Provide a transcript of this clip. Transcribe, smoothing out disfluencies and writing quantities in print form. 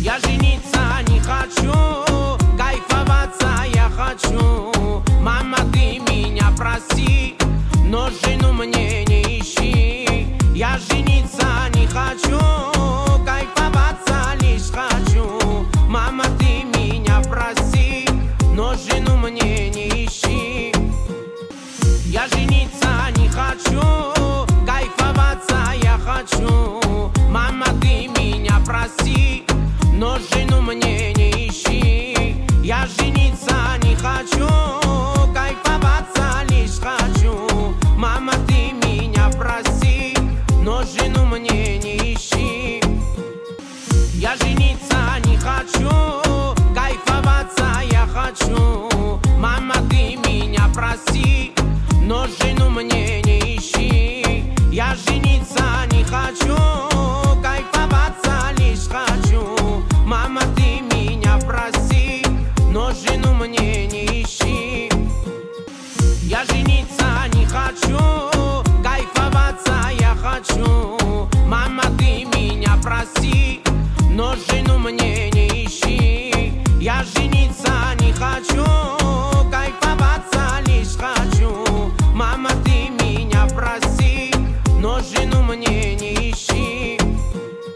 Я жениться не хочу, кайфоваться я хочу. Мама, ты меня прости, но жену мне не ищи. Я жениться не хочу, кайфоваться лишь хочу. Мама, ты меня прости, но жену мне не ищи. Я жениться не хочу, кайфоваться я хочу. Мама, ты меня прости, но жену мне не ищи. Я жениться не хочу, кайфоваться лишь хочу. Мама, ты меня прости, но жену мне не ищи. Я жениться не хочу, кайфоваться я хочу. Мама, ты меня прости, но жену мне не ищи. Я жениться не хочу, кайфоваться лишь хочу. Мама, ты меня прости, но жену мне не ищи. Я жениться не хочу,